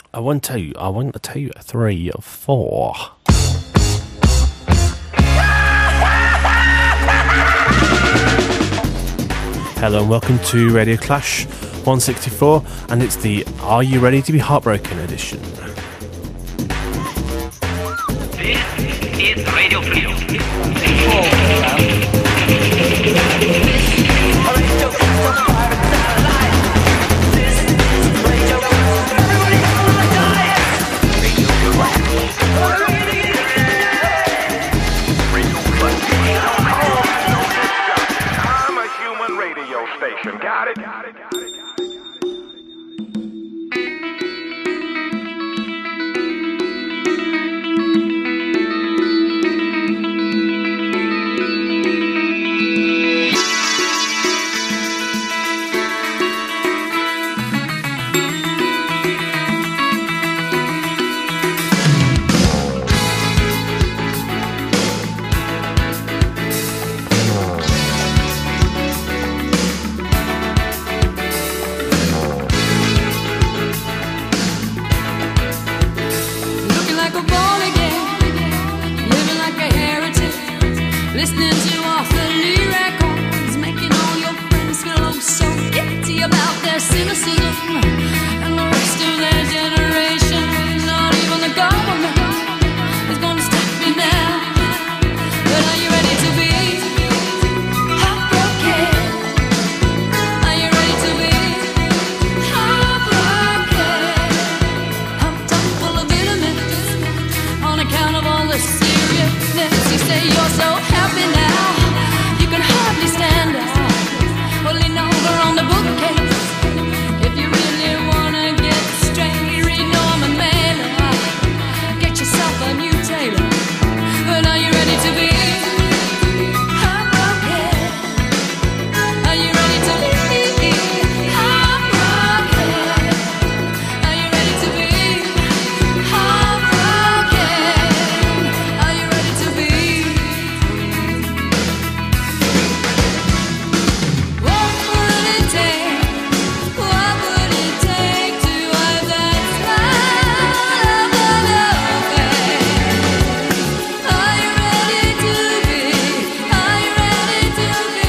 I want to tell you 3 or 4. Hello and welcome to Radio Clash 164, and it's the Are You Ready to Be Heartbroken edition. This is Radio Freedom. I'm a human radio station. Got it? Listening to awfully records, making all your friends feel oh so guilty about their cynicism and the rest of their generation. Not even the government is gonna stop me now. But are you ready to be heartbroken? Are you ready to be heartbroken? I'm tongue full of vitamins on account of all the seriousness. You say you're so happy now, you can hardly stand us. Pulling over on the bookcase. If you really wanna get straight, read Norman Mailer. Get yourself a new tailor. But are you ready to be heartbroken? Are you ready to be heartbroken? Are you ready to be heartbroken? Are you ready to be? What would it take? What would it take to wipe that smile off your face? Are you ready to be? Are you ready to be?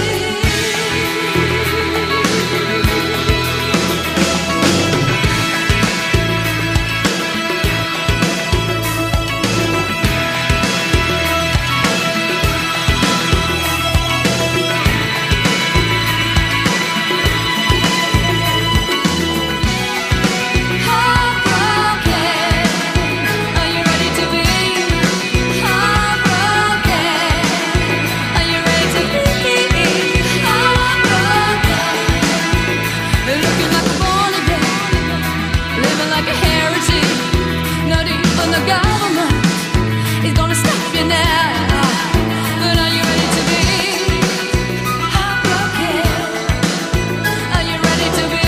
Heartbroken. Are you ready to be heartbroken? Are you ready to be heartbroken? Looking like a born again, living like a heretic. Not even the government is gonna stop you now. But are you ready to be heartbroken? Are you ready to be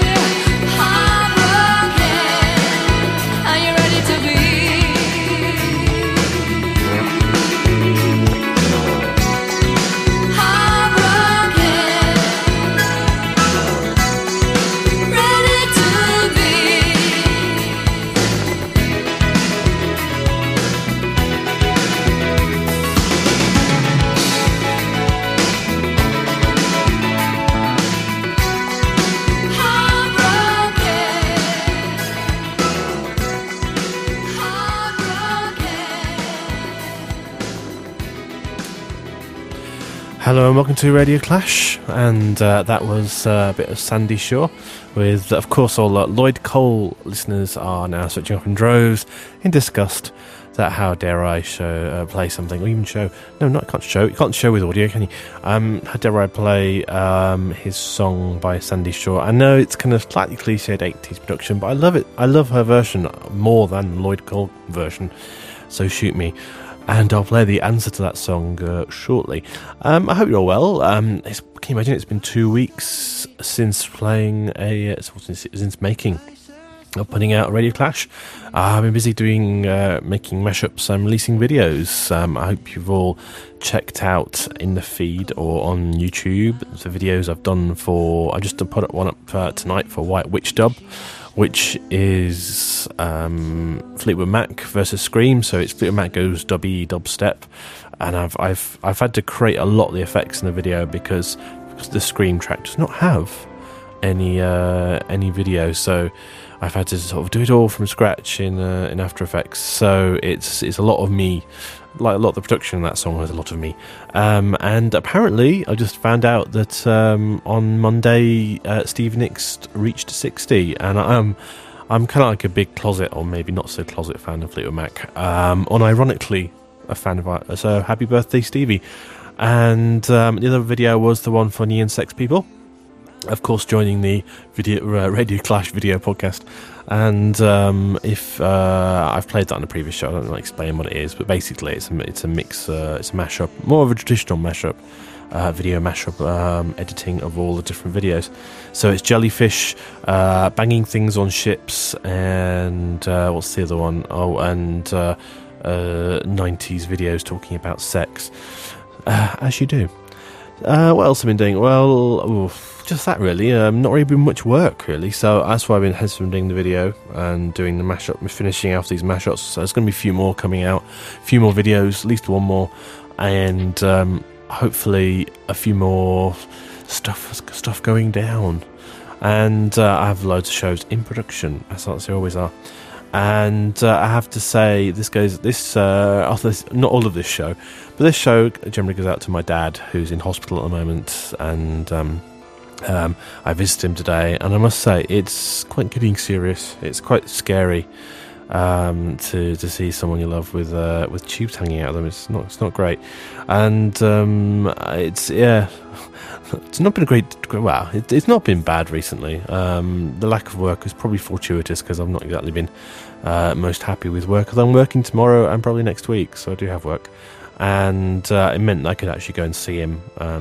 heartbroken? Are you ready to be heartbroken? Ready to be. Hello and welcome to Radio Clash, and that was a bit of Sandy Shaw with, of course, all Lloyd Cole listeners are now switching off in droves in disgust that how dare I play something, or even show, no, not can't show, you can't show with audio, can you? How dare I play his song by Sandy Shaw? I know it's kind of slightly cliched 80s production, but I love it. I love her version more than the Lloyd Cole version, so shoot me. And I'll play the answer to that song shortly. I hope you're all well. Can you imagine it's been 2 weeks since playing since making or putting out Radio Clash. I've been busy doing making mashups and releasing videos. I hope you've all checked out in the feed or on YouTube the videos I've done for. I just put one up tonight for White Witch Dub, which is Fleetwood Mac versus Scream. So it's Fleetwood Mac goes dubstep, and I've had to create a lot of the effects in the video because the Scream track does not have any video, so I've had to sort of do it all from scratch in After Effects. So it's a lot of me, like a lot of the production in that song has a lot of me. And apparently, I just found out that on Monday, Stevie Nicks reached 60, and I'm kind of like a big closet, or maybe not so closet fan of Fleetwood Mac. Unironically, a fan of ours. So happy birthday, Stevie! And the other video was the one for Neon Sex People, of course, joining the Radio Clash video podcast. And if I've played that on a previous show, I don't know, explain what it is, but basically it's a mix, it's a mashup, more of a traditional mashup, video mashup, editing of all the different videos. So it's Jellyfish, banging things on ships, and what's the other one? Oh, and 90s videos talking about sex, as you do. What else have I been doing? Well, just that really. Not really been much work really, so that's why I've been hence from doing the video and doing the mashup, finishing off these mashups. So there's going to be a few more coming out, a few more videos, at least one more, and hopefully a few more stuff going down. And I have loads of shows in production, as they always are. And I have to say, not all of this show, but this show generally goes out to my dad, who's in hospital at the moment, and I visited him today, and I must say it's quite getting serious. It's quite scary to see someone you love with tubes hanging out of them. It's not great, and it's not been a great. Well, it's not been bad recently. The lack of work is probably fortuitous because I've not exactly been most happy with work. Although I'm working tomorrow and probably next week, so I do have work, and it meant I could actually go and see him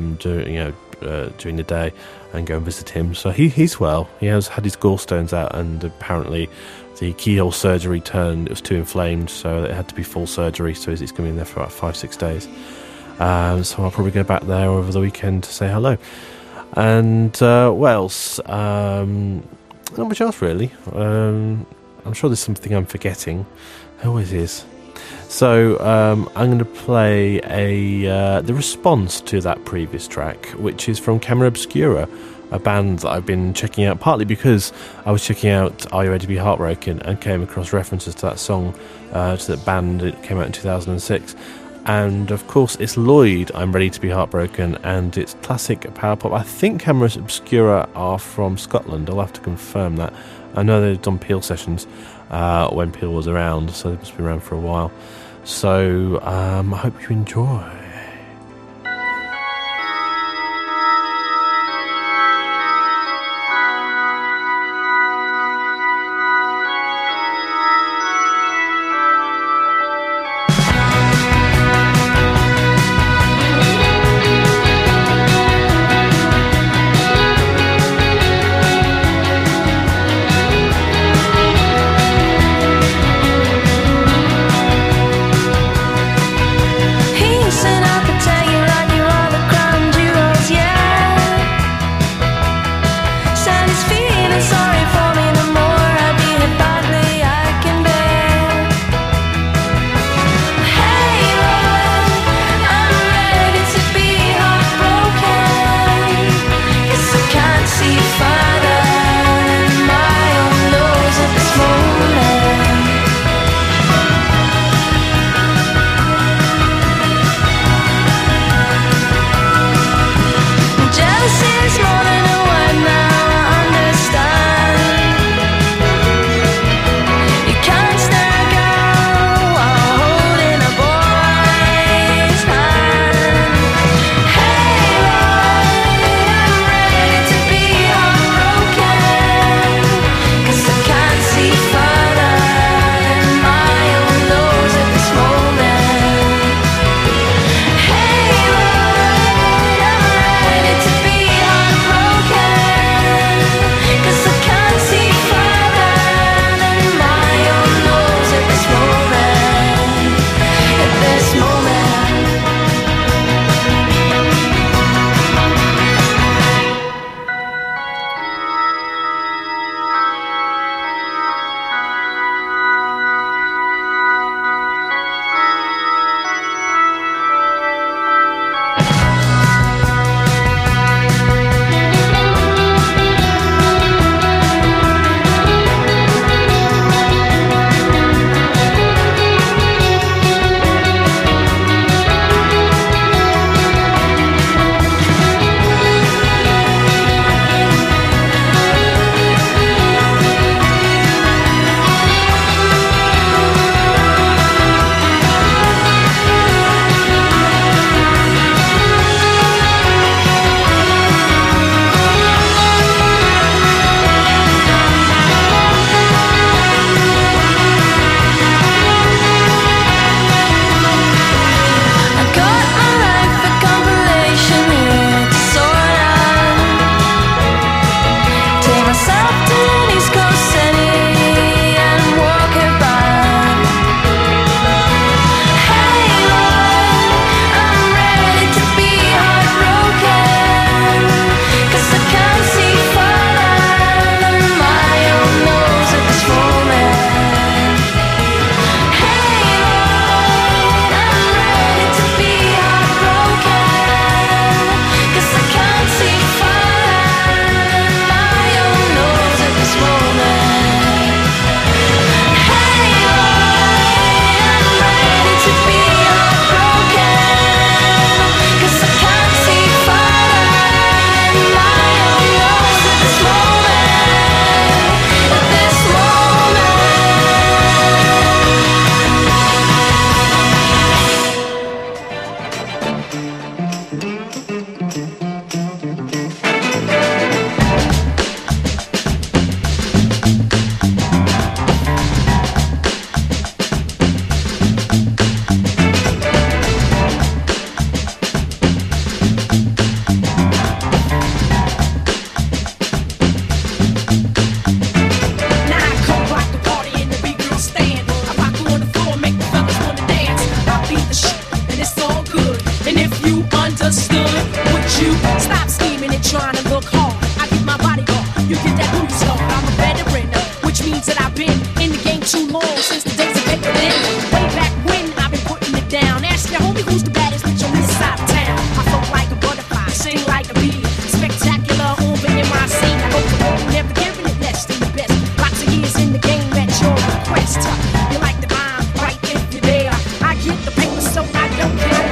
during the day and go and visit him. So he's well. He has had his gallstones out, and apparently the keyhole surgery it was too inflamed, so it had to be full surgery. So he's going to be in there for about 5-6 days. So I'll probably go back there over the weekend to say hello. And what else? Not much else really. I'm sure there's something I'm forgetting. There always is. So I'm going to play the response to that previous track, which is from Camera Obscura, a band that I've been checking out partly because I was checking out Are You Ready to Be Heartbroken and came across references to that song, to that band. It came out in 2006. And of course it's Lloyd, I'm Ready to Be Heartbroken, and it's classic power pop. I think Camera Obscura are from Scotland. I'll have to confirm that. I know they've done Peel sessions when Peel was around, so they must be around for a while. So I hope you enjoy. He said been too long since the days of Baker Lynn. Way back when I've been putting it down. Ask your homie who's the baddest bitch on this side of town. I float like a butterfly, sing like a bee. Spectacular over in my scene. I go to war, never giving it less than the best. Lots of years in the game at your request. You like the rhyme, right if you're there. I get the paper so I don't care.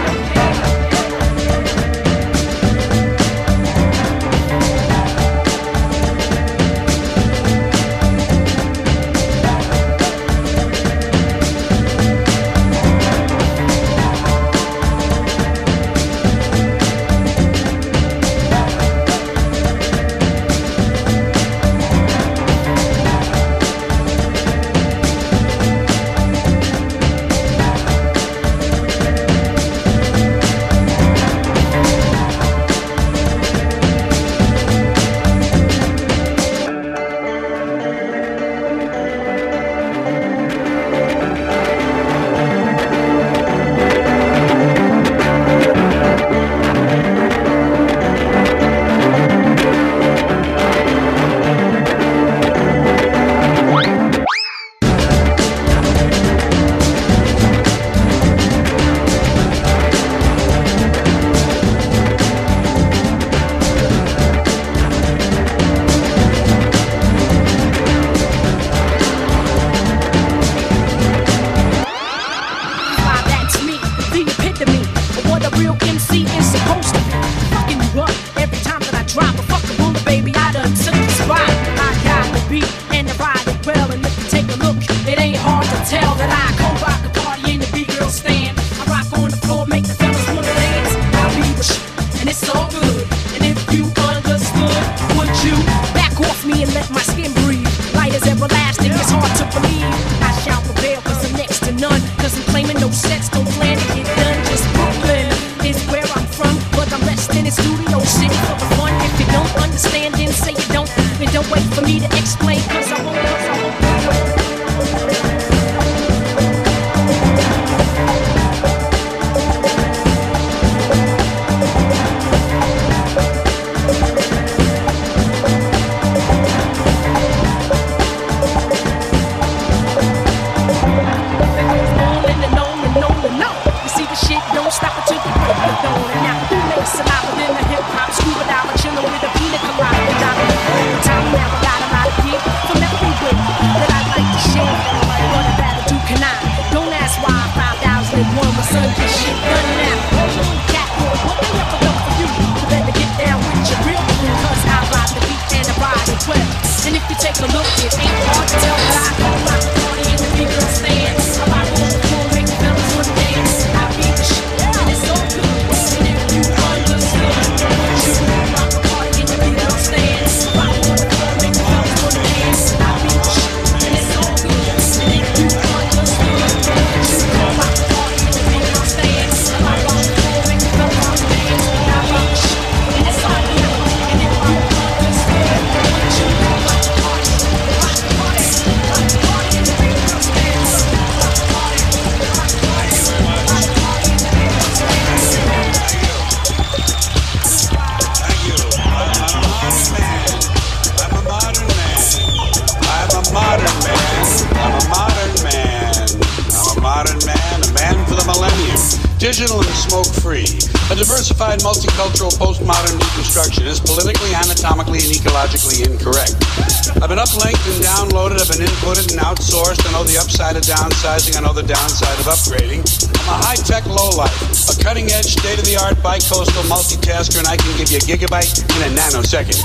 digital and smoke-free. A diversified, multicultural, postmodern deconstruction is politically, anatomically, and ecologically incorrect. I've been uplinked and downloaded, I've been inputted and outsourced. I know the upside of downsizing, I know the downside of upgrading. I'm a high-tech lowlife, a cutting-edge, state-of-the-art, bi-coastal multitasker, and I can give you a gigabyte in a nanosecond.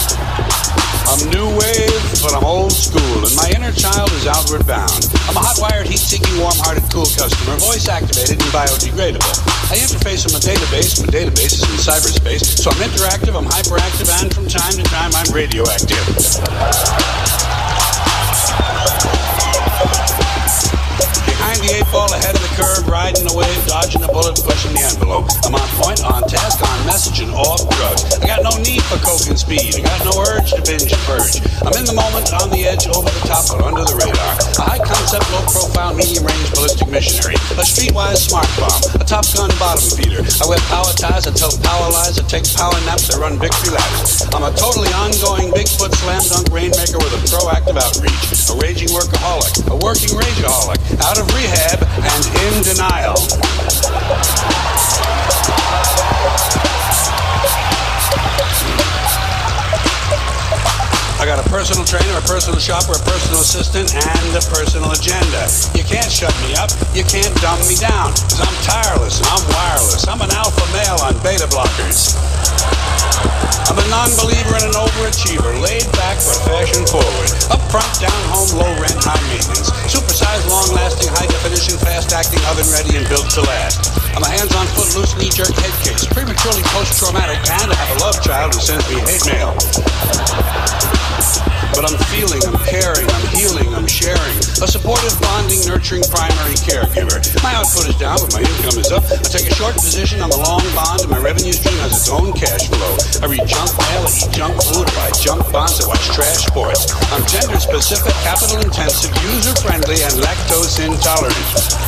I'm new wave, but I'm old school, and my inner child is outward bound. I'm a hot-wired, heat-seeking, warm-hearted, cool customer, voice-activated and biodegradable. I interface with my database is in cyberspace, so I'm interactive, I'm hyperactive, and from time to time, I'm radioactive. Behind the 8 ball, ahead of the curve, riding the wave, dodging dodging a bullet, pushing the envelope. I'm on point, on task, on message, and off drugs. I got no need for coke and speed. I got no urge to binge and purge. I'm in the moment, on the edge, over the top, but under the radar. A high concept, low profile, medium range ballistic missionary. A streetwise smart bomb. A Top Gun bottom feeder. I wear power ties, I tell power lies, I take power naps, I run victory laps. I'm a totally ongoing Bigfoot slam dunk rainmaker with a proactive outreach. A raging workaholic, a working rageaholic. Out of rehab and in denial. I got a personal trainer, a personal shopper, a personal assistant, and a personal agenda. You can't shut me up, you can't dumb me down, because I'm tireless and I'm wireless. I'm an alpha male on beta blockers. I'm a non-believer and an overachiever, laid back but fashion forward. Up front, down home, low rent, high maintenance. Supersized, long-lasting, high-definition, fast-acting, oven-ready, and built to last. I'm a hands-on, foot-loose, knee-jerk head case, prematurely post-traumatic, and I have a love child who sends me hate mail. But I'm feeling, I'm caring, I'm healing, I'm sharing. A supportive, bonding, nurturing primary caregiver. My output is down, but my income is up. I take a short position on the long bond, and my revenue stream has its own cash flow. I read junk mail, I eat junk food, I buy junk bonds, I watch trash sports. I'm gender-specific, capital-intensive, user-friendly, and lactose-intolerant.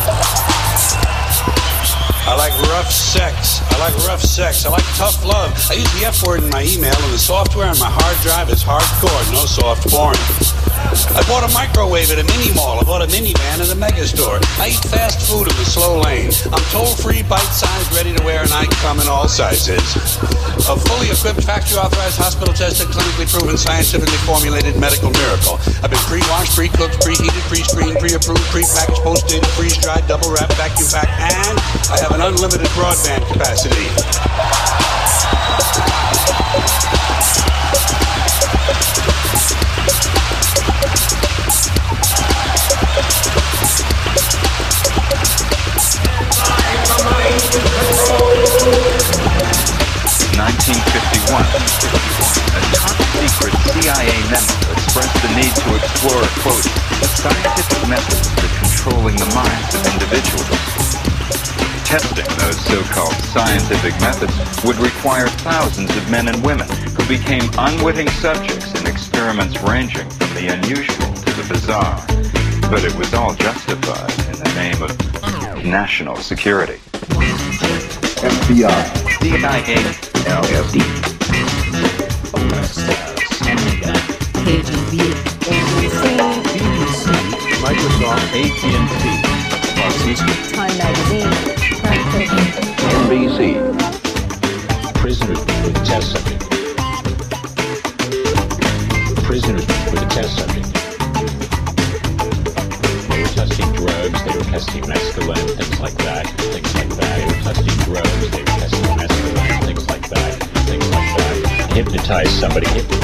I like rough sex. I like rough sex. I like tough love. I use the F word in my email, and the software on my hard drive is hardcore, no soft porn. I bought a microwave at a mini mall. I bought a minivan at a mega store. I eat fast food in the slow lane. I'm toll-free, bite-sized, ready to wear, and I come in all sizes. A fully equipped, factory-authorized, hospital-tested, clinically proven, scientifically formulated medical miracle. I've been pre-washed, pre-cooked, preheated, pre-screened, pre-approved, pre-packaged, post-dated, freeze-dried, double-wrapped, vacuum-packed, and I have an unlimited broadband capacity. A top-secret CIA memo expressed the need to explore, quote, the scientific methods for controlling the minds of individuals. Testing those so-called scientific methods would require thousands of men and women who became unwitting subjects in experiments ranging from the unusual to the bizarre. But it was all justified in the name of national security. FBI, CIA, LSD, KGB, BBC, Microsoft, AT&T, Time Magazine, NBC, Prisoners with the test subject. Prisoners with the test subject. They were testing drugs, they were testing mescaline, things like that, things like that. They were testing drugs, they were testing mescaline, things like that, things like that. Hypnotize somebody,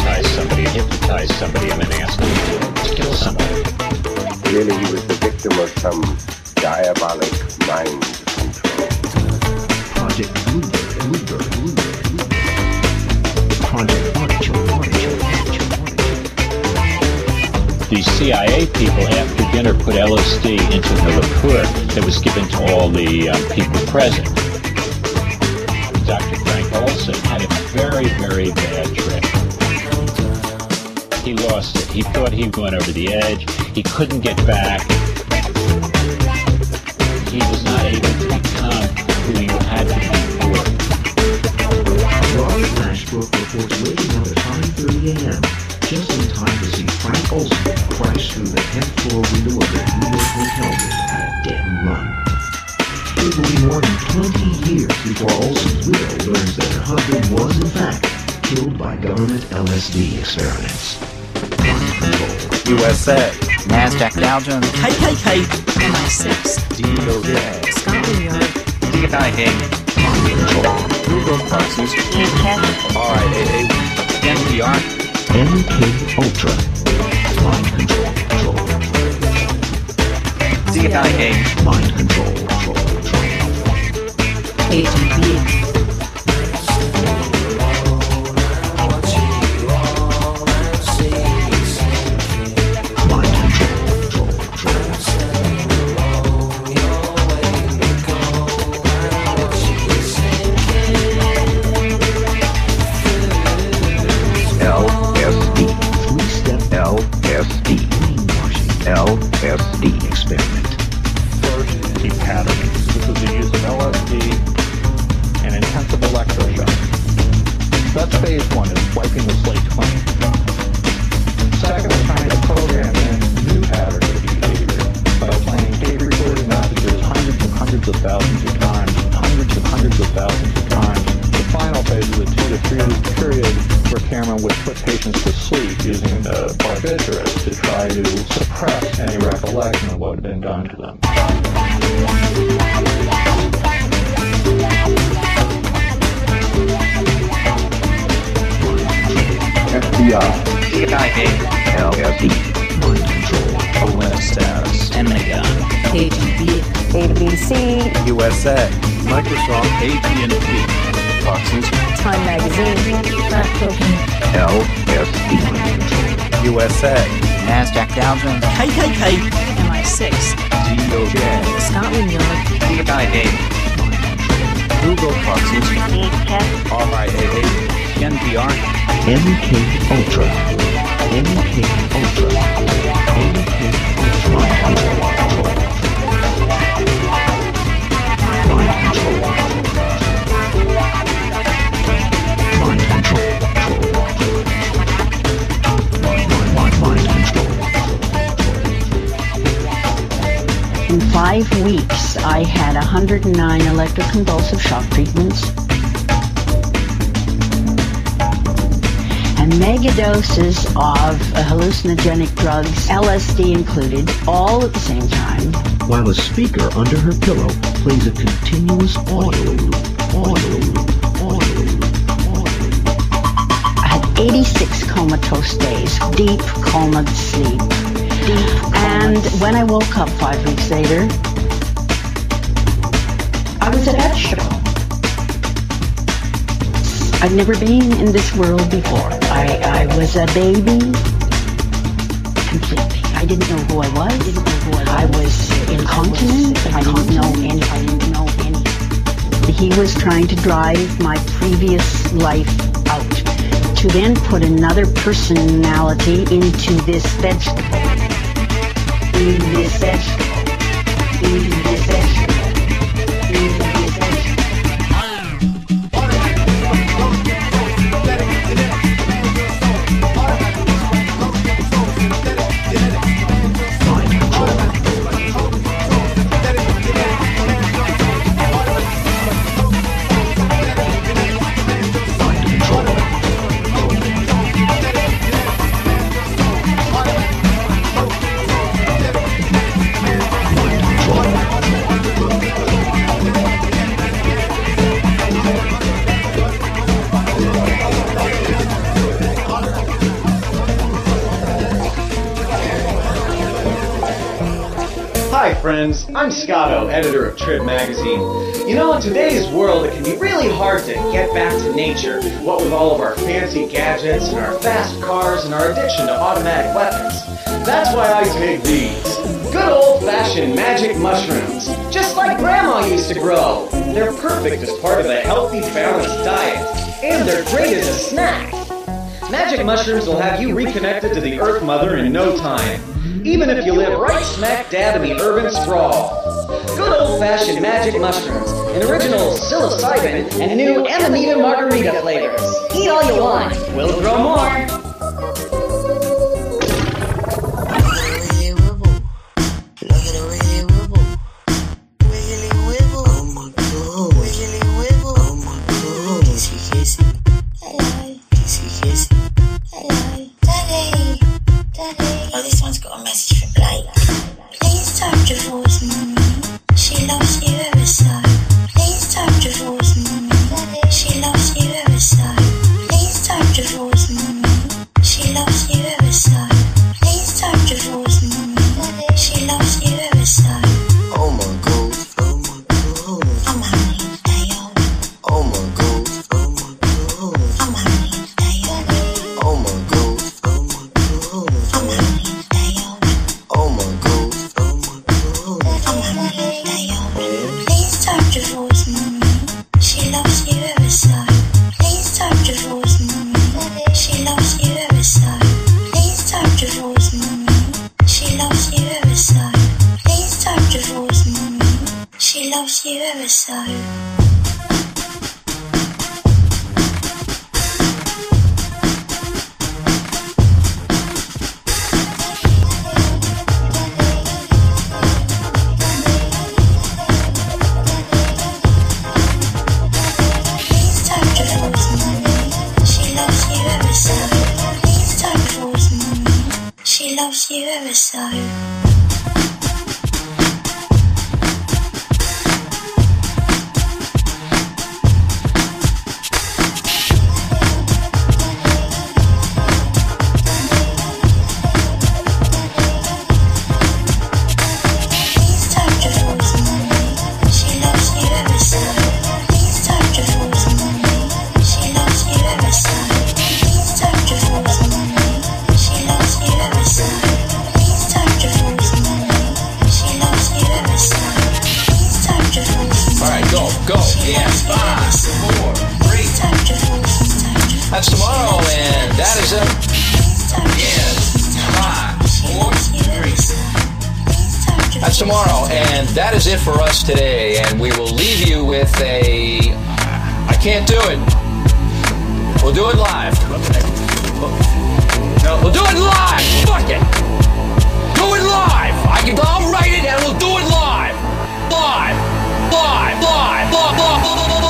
and then ask them to kill somebody. Clearly he was the victim of some diabolic mind control. Project Bluebird. Project Artichoke. The CIA people after dinner put LSD into the liqueur that was given to all the people present. Dr. Frank Olson had a very, very bad trip. He lost it. He thought he went over the edge. He couldn't get back. He was not able to become who he had to be before. Robert Ashbrook reports waking up at 5:30 a.m. just in time to see Frank Olson crash through the 10th floor window of the New York hotel room at a dead run. It will be more than 20 years before Olson's widow learns that her husband was, in fact, killed by government LSD experiments. USA, NASDAQ, Dow Jones, KKK, MI6, DOJ, Scotland Yard, CIA, Google Proxies, RIAA, NPR, MK Ultra, mind control, CIA, mind control, KGB. LSD experiment. First, patterning. This is the use of LSD and intensive electroshock. That's phase one, is wiping the slate clean. Second, we're trying to program in new patterns of behavior by playing tape recorded messages hundreds and hundreds of thousands of times, hundreds and hundreds of thousands of times. The final phase is a 2 to 3 week period where Cameron would put patients to sleep using the barbiturates to try to suppress any recollection of what had been done to them. FBI, CIA, LSD, mind control, awareness status, Omega, KGB, ABC, USA, Microsoft, AT&T, Fox News, Time Magazine, Fact Cooking, LSD, USA, NASDAQ, Dow Jones, KKK, MI6, DOJ, Scotland Yard, CIA, Google, Fox News, RIAA, NPR, MK Ultra, MK Ultra, MK Ultra, mind control, mind control, mind control. In 5 weeks, I had 109 electroconvulsive shock treatments and mega doses of hallucinogenic drugs, LSD included, all at the same time. While a speaker under her pillow plays a continuous audio loop, audio loop, audio loop, audio loop. I had 86 comatose days, deep coma sleep. And when I woke up 5 weeks later, I was a vegetable. I'd never been in this world before. I was a baby completely. I didn't know who I was. I was incontinent. I didn't know any. He was trying to drive my previous life out to then put another personality into this vegetable. In this vegetable. In this vegetable. In this vegetable. Hi friends, I'm Scotto, editor of Trib Magazine. You know, in today's world it can be really hard to get back to nature, what with all of our fancy gadgets and our fast cars and our addiction to automatic weapons. That's why I take these. Good old-fashioned magic mushrooms, just like Grandma used to grow. They're perfect as part of a healthy, balanced diet, and they're great as a snack. Magic mushrooms will have you reconnected to the Earth Mother in no time, even if you live right smack dab in the urban sprawl. Good old-fashioned magic mushrooms, an original psilocybin and new Amanita margarita flavors. Eat all you want, we'll grow more. loves you ever so. She loves you ever so. That's tomorrow, and that is it. That's tomorrow, and that is it for us today. And we will leave you with a... I can't do it. We'll do it live. No, we'll do it live. Fuck it. Do it live. I'll write it and we'll do it live. Live. Live. Live. Live. Live.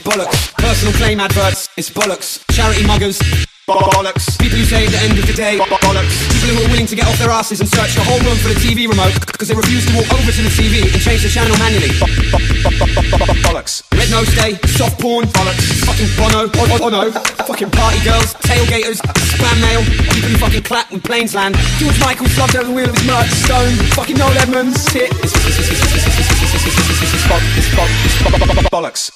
bollocks. Personal claim adverts, it's bollocks. Charity muggers, bollocks. People who say at the end of the day, bollocks. People who are willing to get off their asses and search the whole room for the TV remote because they refuse to walk over to the TV and change the channel manually. Bollocks. Red Nose Day, soft porn, bollocks. Fucking Bono, no. Fucking party girls, tailgaters, spam mail. People who fucking clap when planes land. George Michael slugged over the wheel of his Merc Stone. Fucking Noel Edmonds, hit. It's bollocks.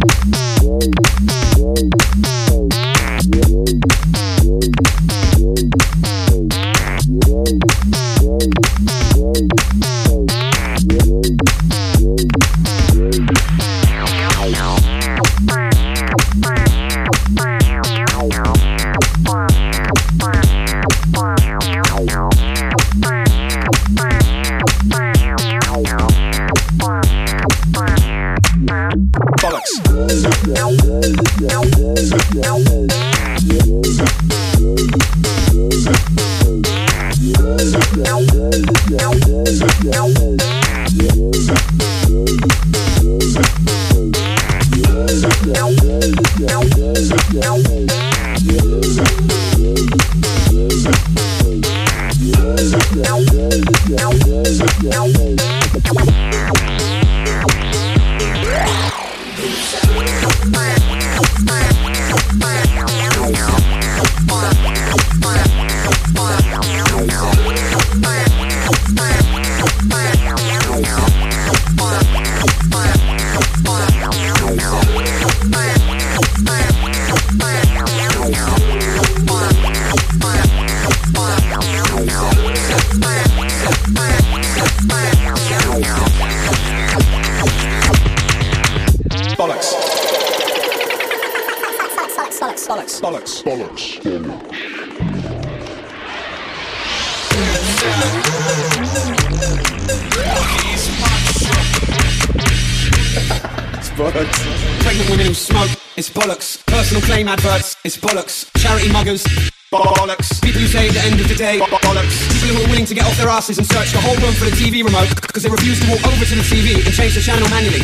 Pregnant women who smoke, it's bollocks. Personal claim adverts, it's bollocks. Charity muggers, bollocks. People who say at the end of the day, bollocks. People who are willing to get off their asses and search the whole room for the TV remote because they refuse to walk over to the TV and change the channel manually.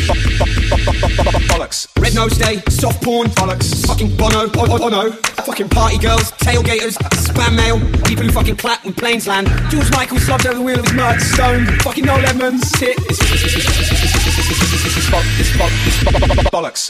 Bollocks. Red Nose Day, soft porn, bollocks. Fucking Bono, no. Fucking party girls, tailgaters, spam mail. People who fucking clap when planes land. George Michael slugged over the wheel of his Merc Stone. Fucking Noel Edmonds, hit. It's bollocks.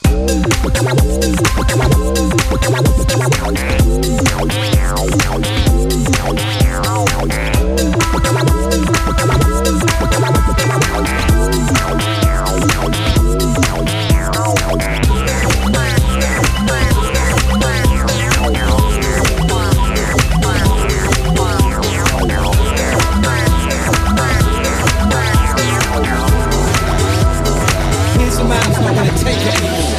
Here's the man who's not going to take it anymore.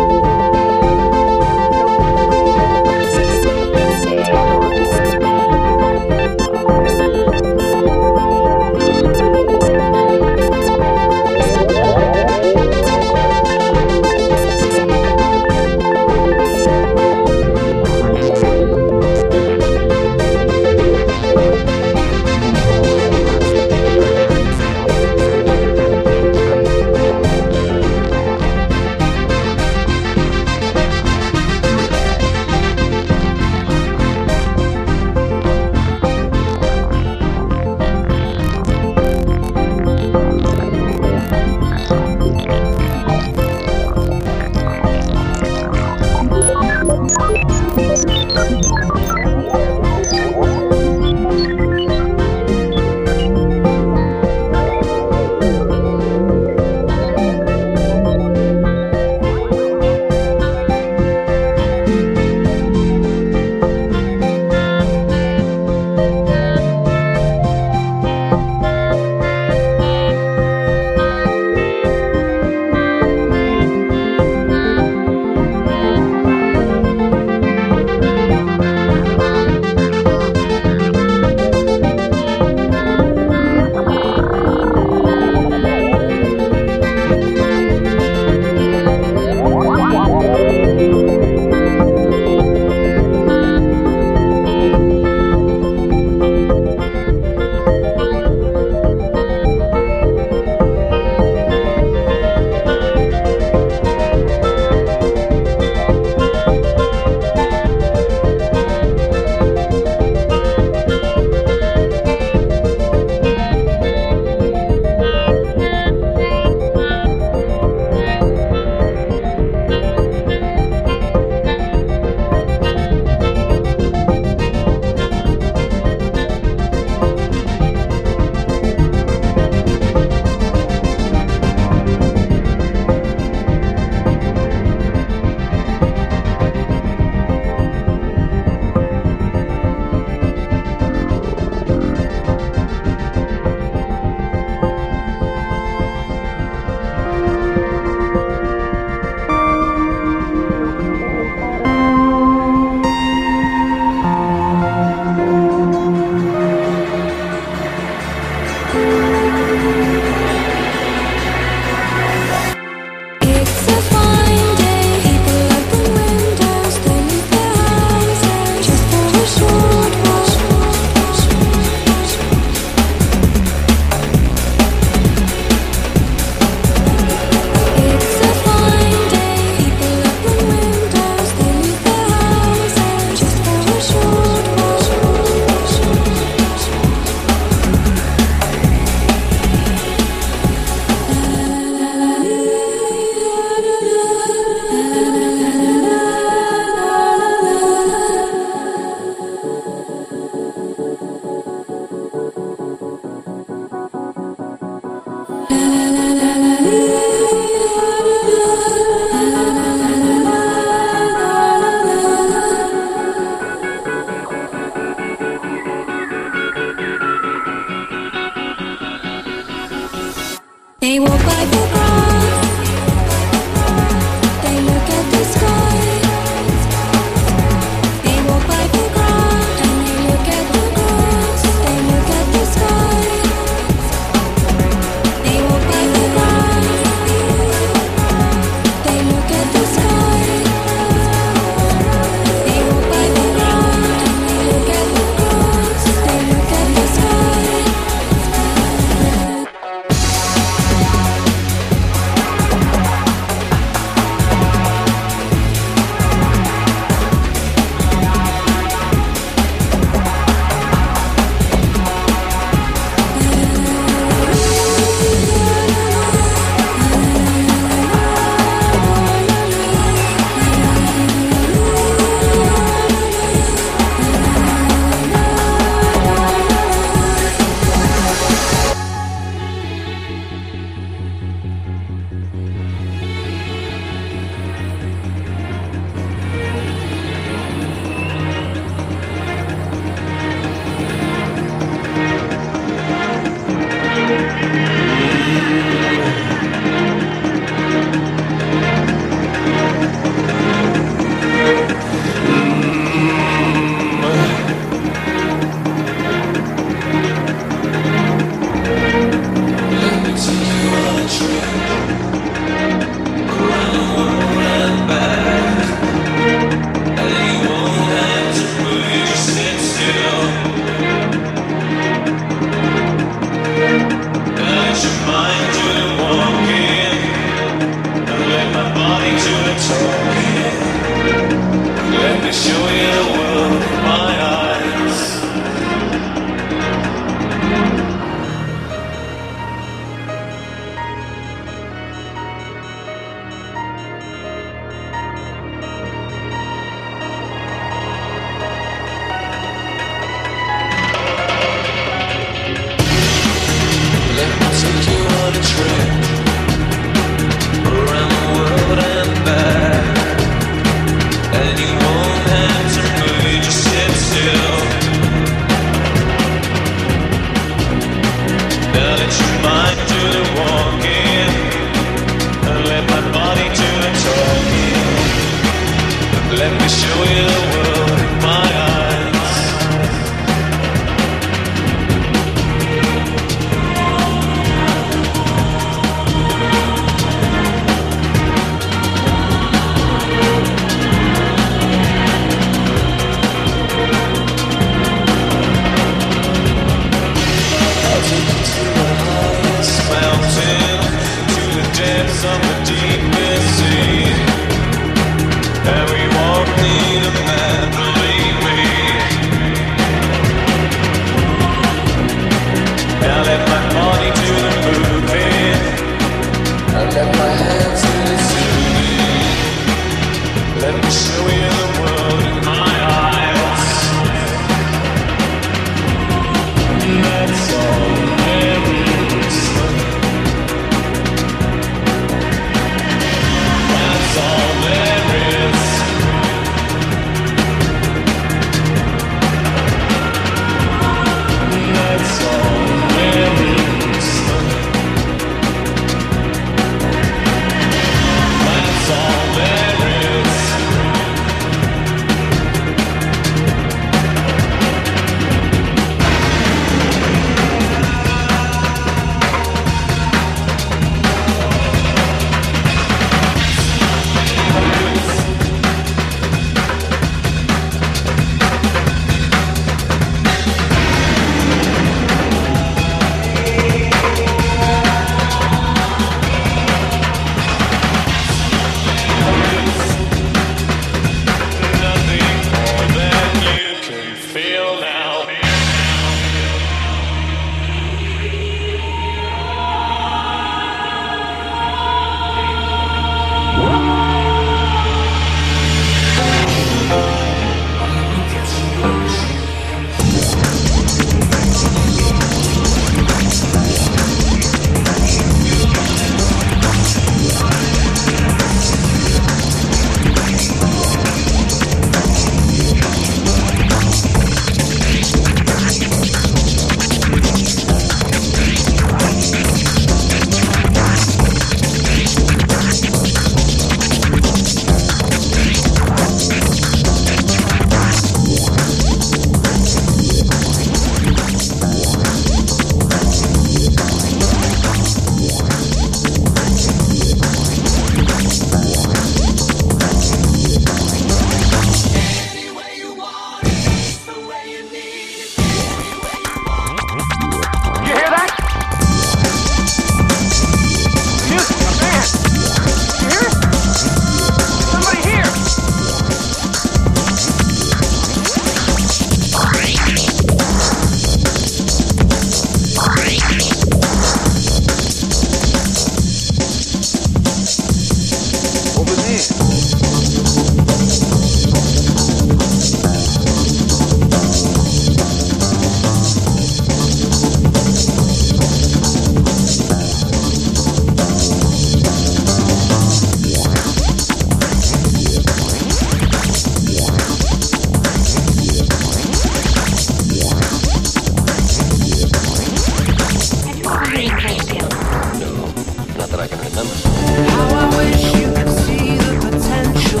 Not that I can remember. How I wish you could see the potential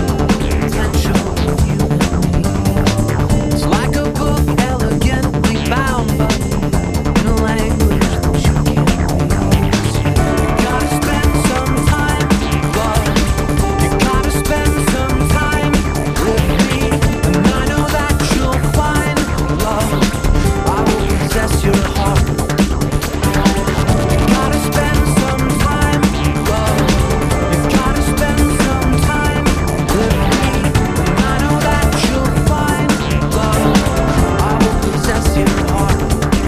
of you and me. It's like a book elegantly bound, but in a language that you can't read. You gotta spend some time, love. You gotta spend some time with me, and I know that you'll find love. I will possess your heart. You gotta spend some time, love. You gotta spend some time with me, and I know that you'll find love. I will possess your heart.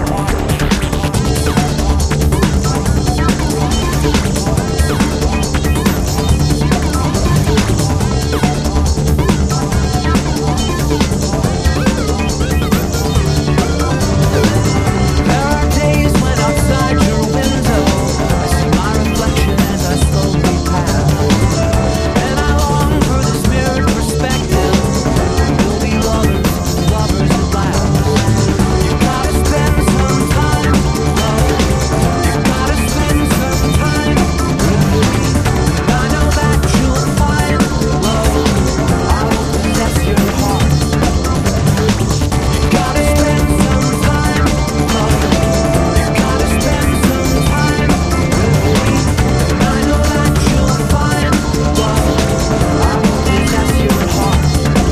There are days when outside your window I see my reflection as I slowly pass, and I long for this mirrored perspective. We'll be lovers at last. You gotta spend some time, love. You gotta spend some time with me, and I know that you'll find love. I will possess your heart. You gotta spend some time, love. You gotta spend some time with me, and I know that you'll find love. I will possess your heart.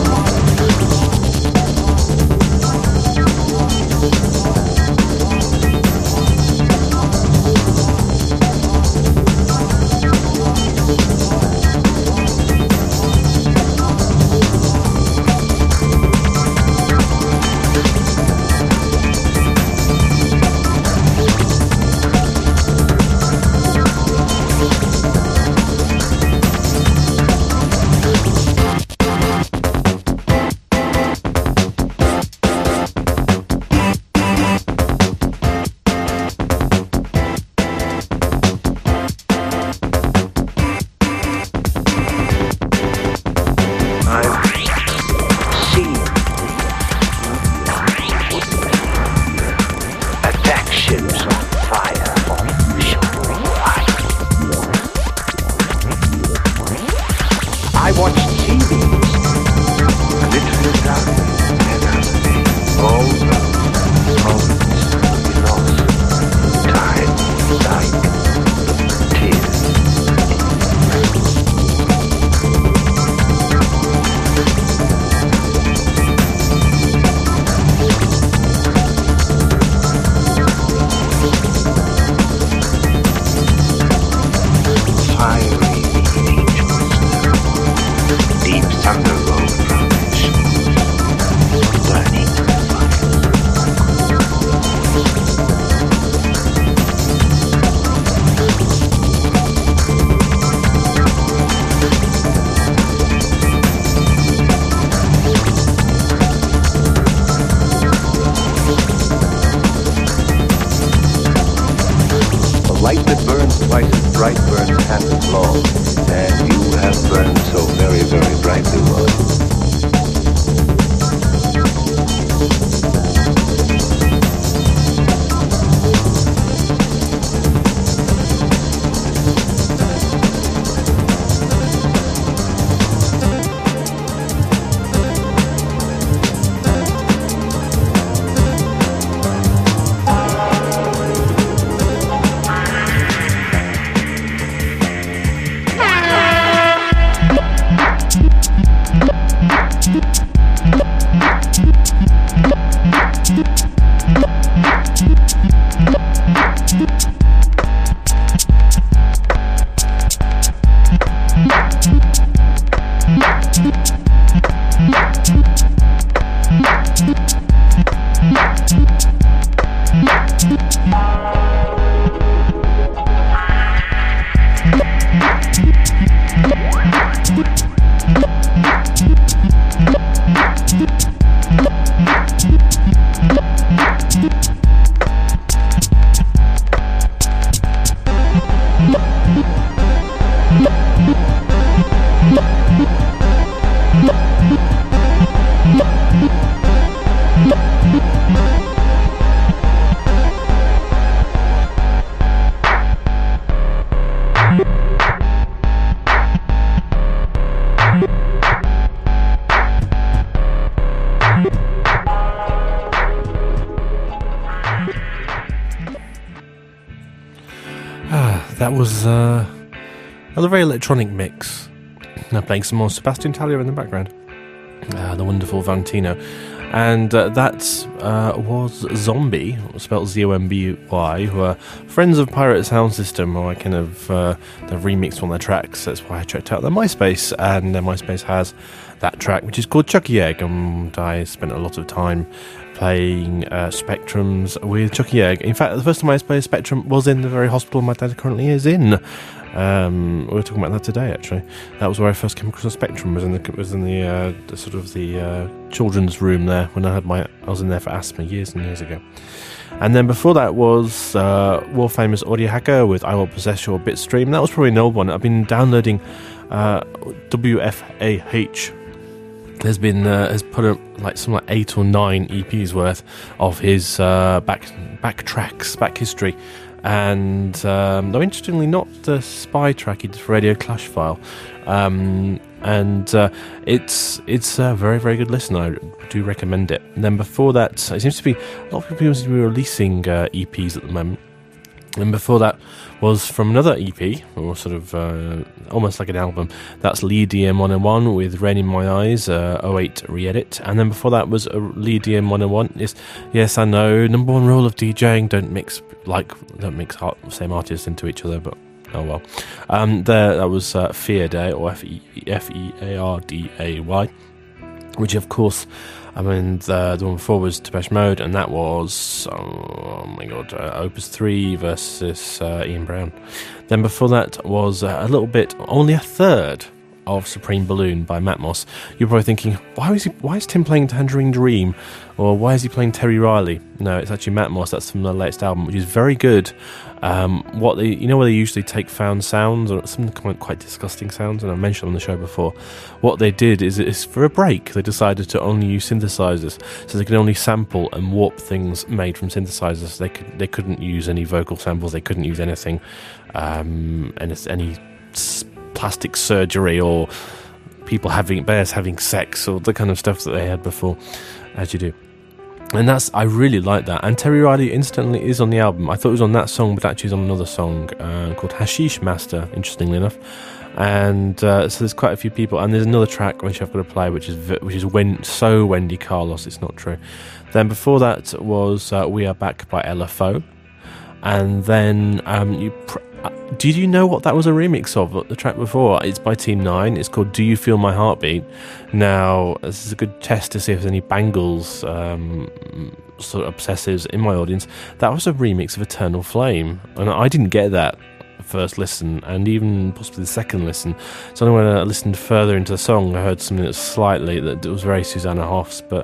Affections on fire. I watched TV, literally down all those moments we lost. Time like tears. Fiery angels, deep thunder rolled from their shores, burning fire. A light that burns twice as bright burns half as long, and you have burned so very, very brightly, Lord. That was another very electronic mix. Now playing some more Sebastian Talia in the background. The wonderful Valentino. And that was Zombie, spelled Z-O-M-B-Y, who are friends of Pirate Sound System, who I kind of they've remixed one of their tracks. That's why I checked out their MySpace, and their MySpace has that track, which is called Chucky Egg, and I spent a lot of time playing Spectrums with Chucky Egg. In fact, the first time I played Spectrum was in the very hospital my dad currently is in. We were talking about that today, actually. That was where I first came across a Spectrum. Was in the sort of the children's room there when I was in there for asthma years and years ago. And then before that was world famous Audio Hacker with I Will Possess Your Bitstream. That was probably an old one. I've been downloading WFAH. Has put up something like 8 or 9 EPs worth of his back history. And though interestingly not the spy track he did for Radio Clash File, it's a very, very good listen. I do recommend it. And then before that, it seems to be a lot of people seem to be releasing EPs at the moment. And before that was from another EP, or sort of almost like an album. That's Lee DM 101 with Rain in My Eyes, 08 re-edit. And then before that was Lee DM 101. Yes, I know, number one rule of DJing, don't mix same artists into each other, but oh well. That was Fearday, or Fearday, which of course, I mean, the one before was Depeche Mode, and that was, Opus 3 versus Ian Brown. Then before that was a little bit, only a third of Supreme Balloon by Matt Moss. You're probably thinking, why is Tim playing Tangerine Dream? Or why is he playing Terry Riley? No, it's actually Matt Moss. That's from the latest album, which is very good. Where they usually take found sounds or some quite disgusting sounds, and I mentioned on the show before. What they did is for a break, they decided to only use synthesizers, so they could only sample and warp things made from synthesizers. They couldn't use any vocal samples. They couldn't use anything, any plastic surgery or bears having sex or the kind of stuff that they had before, as you do. And I really like that. And Terry Riley, incidentally, is on the album. I thought it was on that song, but actually it's on another song called Hashish Master, interestingly enough. And so there's quite a few people. And there's another track which I've got to play, which is so Wendy Carlos, it's not true. Then before that was We Are Back by LFO. And then did you know what that was a remix of? The track before, it's by Team 9. It's called Do You Feel My Heartbeat? Now, this is a good test to see if there's any Bangles sort of obsessives in my audience. That was a remix of Eternal Flame, and I didn't get that first listen, and even possibly the second listen. So when I listened further into the song, I heard something that was very Susanna Hoffs, but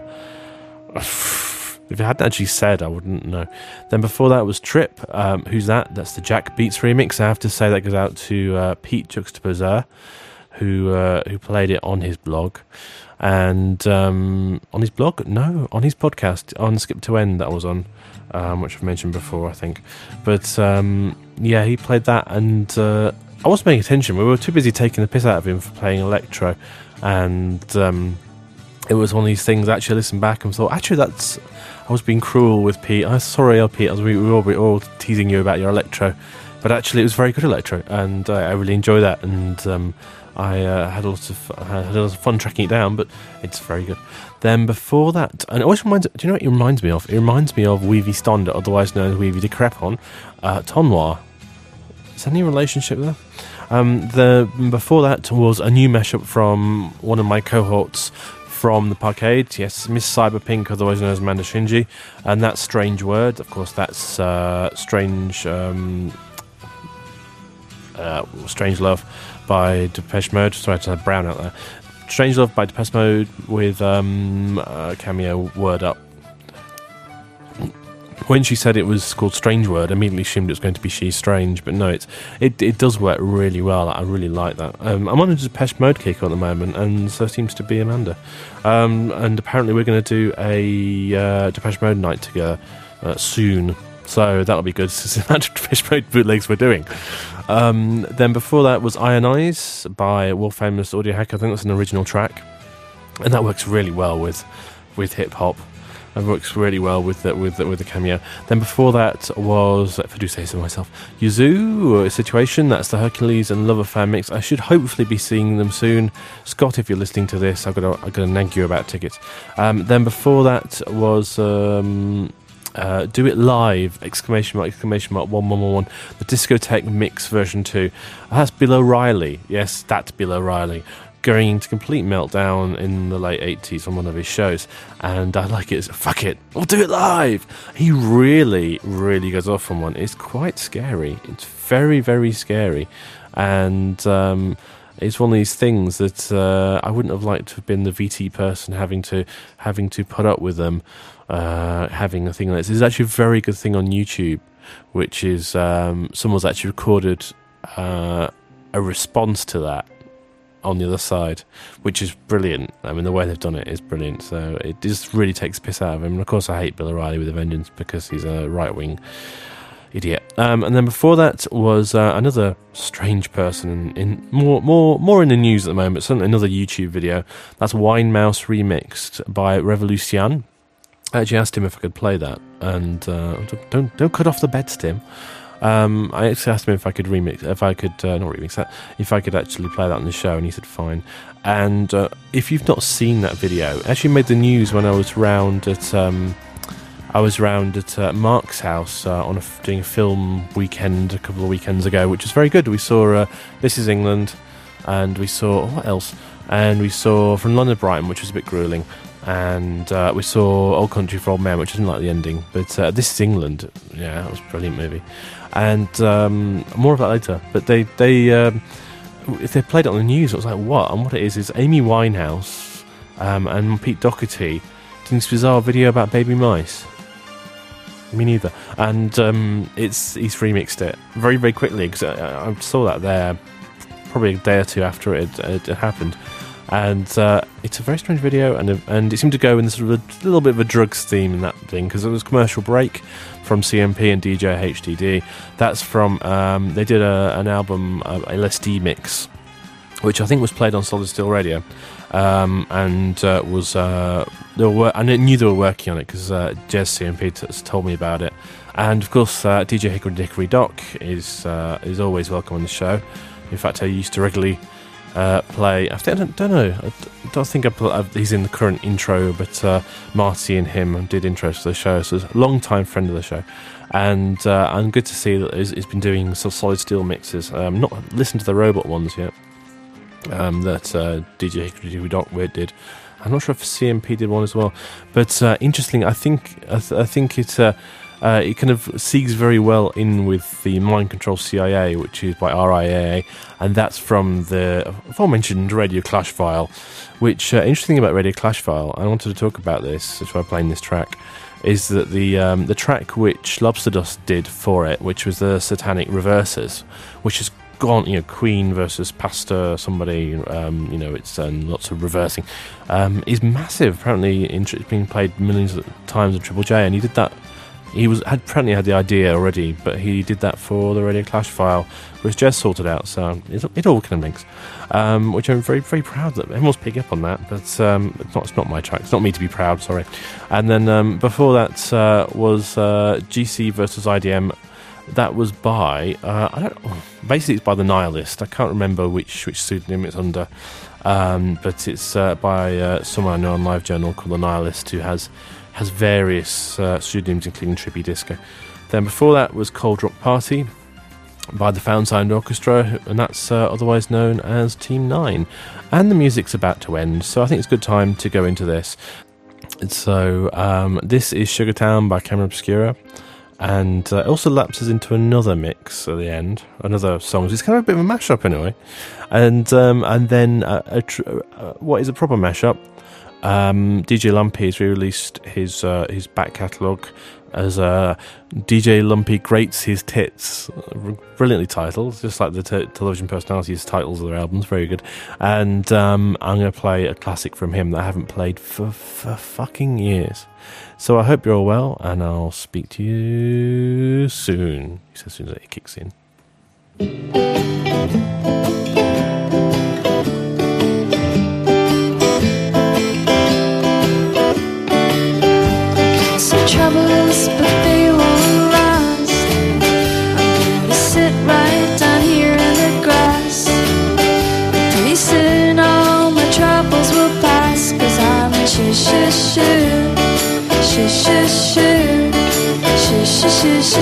if it hadn't actually said, I wouldn't know. Then before that was Trip. Who's that? That's the Jack Beats remix. I have to say that goes out to Pete Juxtaposer, who played it on his blog. And on his blog? No, on his podcast, on Skip to End that I was on, which I've mentioned before, I think. But yeah, he played that, and I wasn't paying attention. We were too busy taking the piss out of him for playing electro. And it was one of these things, actually I listened back and thought, actually I was being cruel with Pete. I'm sorry, Pete, we were all teasing you about your electro. But actually it was very good electro, and I really enjoy that, and I had a lot of fun tracking it down, but it's very good. Then before that, and it always reminds, do you know what it reminds me of? It reminds me of Weevy Stonder, otherwise known as Weevy de Crepon, Tonnoir. Is there any relationship there? Before that was a new mashup from one of my cohorts from the Parkade, yes, Miss Cyberpink, otherwise known as Amanda Shinji, and that's Strange Word. Of course, that's Strange Love by Depeche Mode. Sorry to have Brown out there. Strange Love by Depeche Mode with cameo Word Up. When she said it was called Strange Word, I immediately assumed it was going to be She's Strange, but no, it does work really well. I really like that. I'm on a Depeche Mode kick at the moment, and so seems to be Amanda. And apparently we're going to do a Depeche Mode night together soon, so that'll be good. It's the amount of Depeche Mode bootlegs we're doing. Then before that was Ionize by world famous Audio Hacker. I think that's an original track, and that works really well with hip hop. It works really well with the cameo. Then before that was, if I do say so myself, Yuzu Situation. That's the Hercules and Lover fan mix. I should hopefully be seeing them soon. Scott, if you're listening to this, I'm gonna nag you about tickets. Then before that was Do It Live! ! 1111. The Discotheque Mix version 2. That's Bill O'Reilly. Yes, that's Bill O'Reilly. Going into complete meltdown in the late 80s on one of his shows, and I like it. Fuck it, we'll do it live. He really, really goes off on one. It's quite scary. It's very, very scary, and it's one of these things that I wouldn't have liked to have been the VT person having to put up with them having a thing like this. There's actually a very good thing on YouTube, which is someone's actually recorded a response to that on the other side, which is brilliant. I mean, the way they've done it is brilliant. So it just really takes piss out of him. And of course, I hate Bill O'Reilly with a vengeance because he's a right-wing idiot. And then before that was another strange person in more in the news at the moment. Certainly another YouTube video. That's Wine Mouse remixed by Revolution. I actually asked him if I could play that, and don't cut off the beds, Tim. I actually asked him if I could if I could actually play that on the show, and he said fine. And if you've not seen that video, it actually made the news when I was round at Mark's house doing a film weekend a couple of weekends ago, which was very good. We saw This Is England, and we saw what else? And we saw From London to Brighton, which was a bit grueling. And we saw Old Country for Old Men, which I didn't like the ending, but This Is England, yeah, that was a brilliant movie. And more of that later. But they if they played it on the news, it was like, what? And what it is Amy Winehouse and Pete Doherty doing this bizarre video about baby mice. Me neither. And he's remixed it very, very quickly, because I saw that there probably a day or two after it happened. And it's a very strange video, and it seemed to go in this sort of a little bit of a drugs theme in that thing, because it was commercial break from CMP and DJ HDD. That's from they did an album, LSD mix, which I think was played on Solid Steel Radio, and was I knew they were working on it because Jez CMP told me about it, and of course DJ Hickory Dickory Doc is always welcome on the show. In fact, I used to regularly play. I don't know. I don't think he's in the current intro, but Marty and him did intros to the show, so he's a long-time friend of the show. And I'm good to see that he's been doing some Solid Steel mixes. Not listened to the Robot ones yet. That DJ Hickory Doc did. I'm not sure if CMP did one as well. But interesting. I think it kind of segues very well in with the Mind Control CIA, which is by RIAA, and that's from the aforementioned Radio Clash file. Which interesting about Radio Clash file, I wanted to talk about this, that's why I'm playing this track, is that the track which Lobster Dust did for it, which was the Satanic Reverses, which has gone, Queen versus Pastor somebody, it's lots of reversing, is massive. Apparently it's been played millions of times on Triple J, and he did that. He apparently had the idea already, but he did that for the Radio Clash file, which Jez sorted out. So it all kind of links, which I'm very, very proud that everyone's picking up on that. But it's not my track. It's not me to be proud. Sorry. And then before that was GC versus IDM. That was by basically it's by the Nihilist. I can't remember which pseudonym it's under, but it's by someone I know on LiveJournal called the Nihilist, who has various pseudonyms, including Trippy Disco. Then before that was Cold Rock Party by the Foundsound Orchestra, and that's otherwise known as Team 9. And the music's about to end, so I think it's a good time to go into this. So this is Sugartown by Camera Obscura, and it also lapses into another mix at the end, another song. It's kind of a bit of a mashup in a way. And then what is a proper mashup? DJ Lumpy has re-released his back catalogue as DJ Lumpy Grates His Tits, brilliantly titled, just like the television personalities' titles of their albums, very good. And I'm going to play a classic from him that I haven't played for fucking years. So I hope you're all well, and I'll speak to you soon. He says as soon as it kicks in.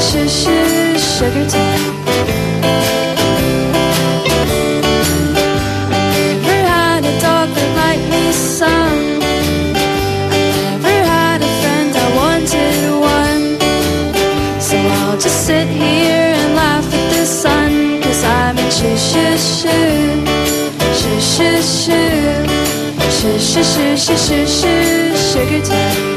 sugar time. Never had a dog that liked me some. Never had a friend, I wanted one. So I'll just sit here and laugh at the sun, 'cause I'm in sugar time.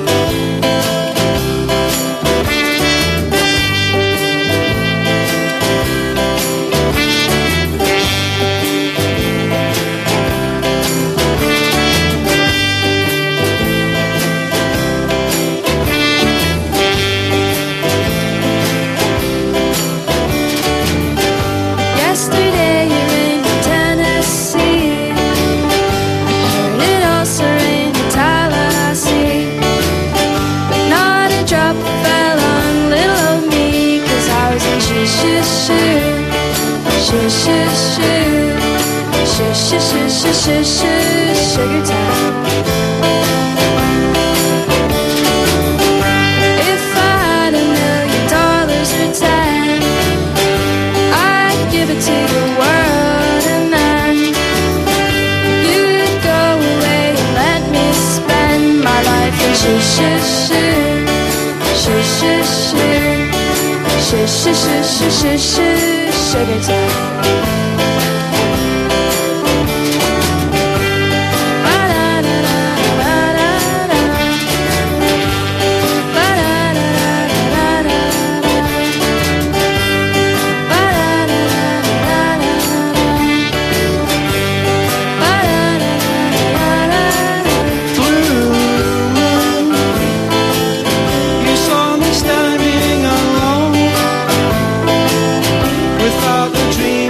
Yesterday you rained in Tennessee. I heard it also rained in Tallahassee, but not a drop fell on little old me, 'cause I was in sugar time. If I had $1 million for 10, I'd give it to the world, and then you'd go away and let me spend my life in sugar time. You saw me standing alone without the dream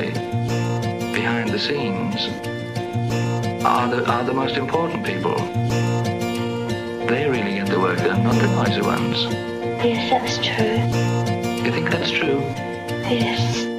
really, behind the scenes, are the most important people. They really get the work done, not the noisy ones. Yes, that's true. You think that's true? Yes.